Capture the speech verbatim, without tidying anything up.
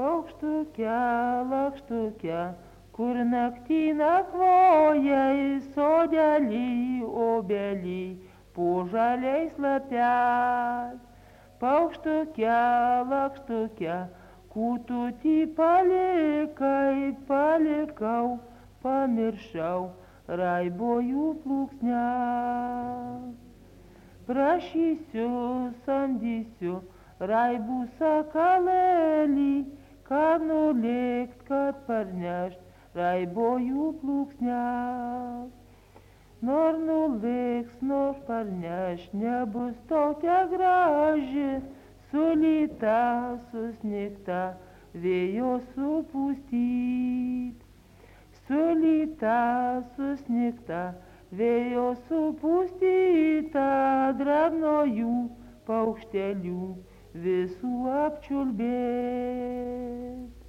Paukštuke, lakštuke, kur naktį nakvoja į sodelį obelį po žaliais lapeliais. Paukštuke, lakštuke, kūtutį palikai, palikau, pamiršau, raibojų plūksne. Prašysiu, samdysiu, raibų sakalėlį, kad nulikt, kad parnešt, raibojų plūksne. Nor nuliks, nor parneš, nebus tokia graži, sulyta, susnigta, vėjo supustyt. Sulyta, susnigta, vėjo supustyta, dragnojų paukštelių visų apčiulbėt.